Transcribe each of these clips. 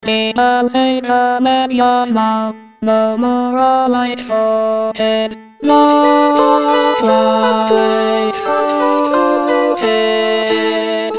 Demons say come and yours now. No more a light floated. Love light floated.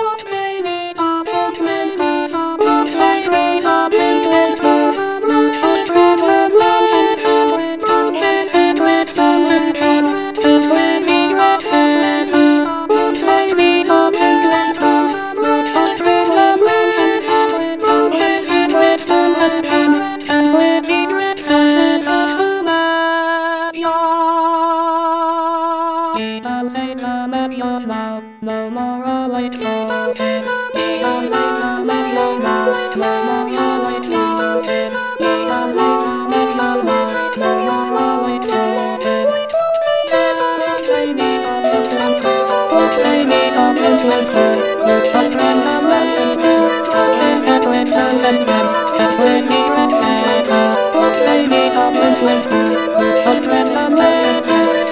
Demons say come and yours now. No more a light floated. Demons say come and yours now. No more a light floated. Demons say come and yours now. No more a light floated. Ladies of influence, ladies of influence, such friends and lessons, such sacred turns and friends, ladies and friends, ladies of influence, such friends and lessons,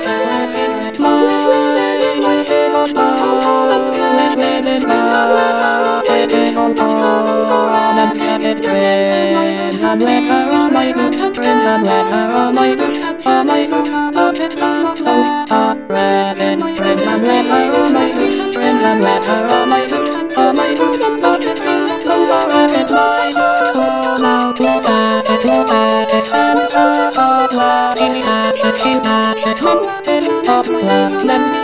and let her on my books, friends, and let her on my books, not it, not so, read in friends, and let her on my books, friends, and let her on my books, not it, so, read it, my books, so now look at it, and he's at it, he's at it,